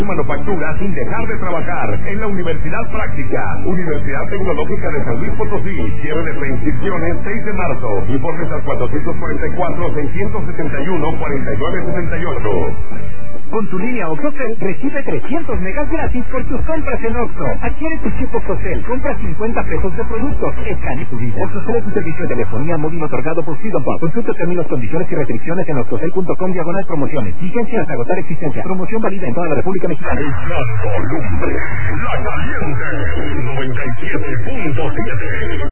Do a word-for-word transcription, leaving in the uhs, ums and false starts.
manufactura sin dejar de trabajar en la Universidad Práctica, Universidad Tecnológica de San Luis Potosí. Cierre de preinscripciones seis de marzo. Informes al cuatrocientos cuarenta y cuatro, seiscientos setenta y uno, cuarenta y nueve setenta y ocho. Con tu línea OXXOCEL recibe trescientos megas gratis por tus compras en Oxxo. Adquiere tu chip OXXOCEL, compra cincuenta pesos de productos, escanea tu vida. OXXOCEL es un servicio de telefonía móvil otorgado por Freedom Pop. Consulta términos, condiciones y restricciones en oxxocel punto com diagonal promociones. Vigencia hasta agotar existencia. Promoción válida en toda la República Mexicana. La caliente, noventa y siete punto siete.